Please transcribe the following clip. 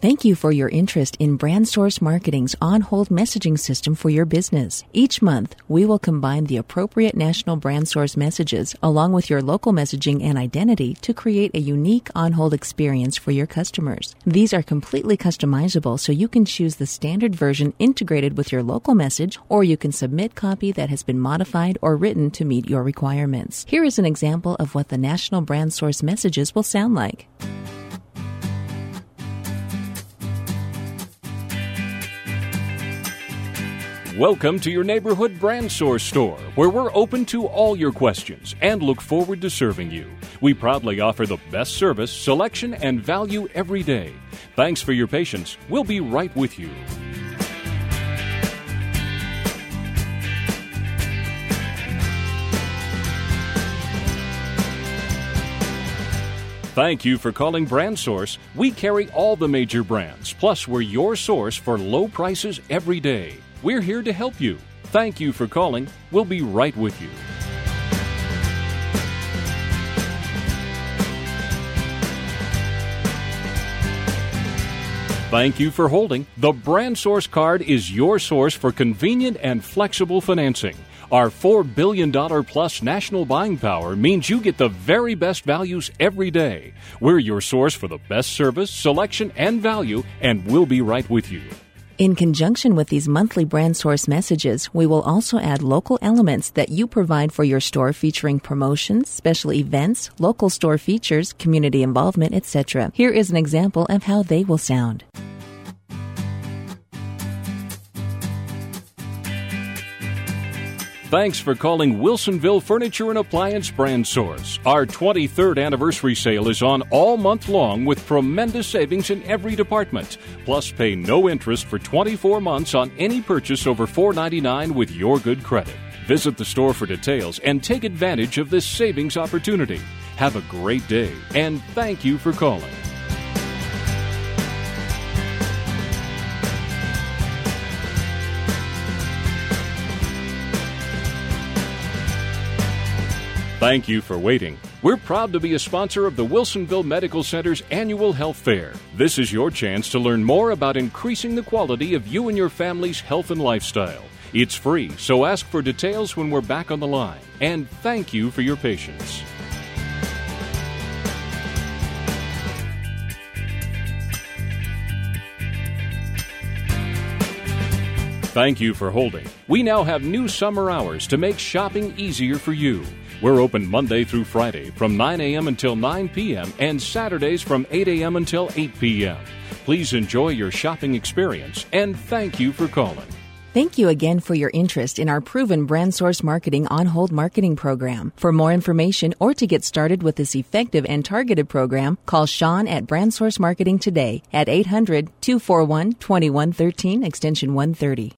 Thank you for your interest in BrandSource Marketing's on-hold messaging system for your business. Each month, we will combine the appropriate national BrandSource messages along with your local messaging and identity to create a unique on-hold experience for your customers. These are completely customizable, so you can choose the standard version integrated with your local message, or you can submit copy that has been modified or written to meet your requirements. Here is an example of what the national BrandSource messages will sound like. Welcome to your neighborhood BrandSource store, where we're open to all your questions and look forward to serving you. We proudly offer the best service, selection, and value every day. Thanks for your patience. We'll be right with you. Thank you for calling BrandSource. We carry all the major brands, plus we're your source for low prices every day. We're here to help you. Thank you for calling. We'll be right with you. Thank you for holding. The BrandSource card is your source for convenient and flexible financing. Our $4 billion plus national buying power means you get the very best values every day. We're your source for the best service, selection, and value, and we'll be right with you. In conjunction with these monthly BrandSource messages, we will also add local elements that you provide for your store, featuring promotions, special events, local store features, community involvement, etc. Here is an example of how they will sound. Thanks for calling Wilsonville Furniture and Appliance BrandSource. Our 23rd anniversary sale is on all month long with tremendous savings in every department. Plus, pay no interest for 24 months on any purchase over $4.99 with your good credit. Visit the store for details and take advantage of this savings opportunity. Have a great day, and thank you for calling. Thank you for waiting. We're proud to be a sponsor of the Wilsonville Medical Center's annual health fair. This is your chance to learn more about increasing the quality of you and your family's health and lifestyle. It's free, so ask for details when we're back on the line. And thank you for your patience. Thank you for holding. We now have new summer hours to make shopping easier for you. We're open Monday through Friday from 9 a.m. until 9 p.m. and Saturdays from 8 a.m. until 8 p.m. Please enjoy your shopping experience, and thank you for calling. Thank you again for your interest in our proven BrandSource Marketing on-hold marketing program. For more information or to get started with this effective and targeted program, call Sean at BrandSource Marketing today at 800-241-2113, extension 130.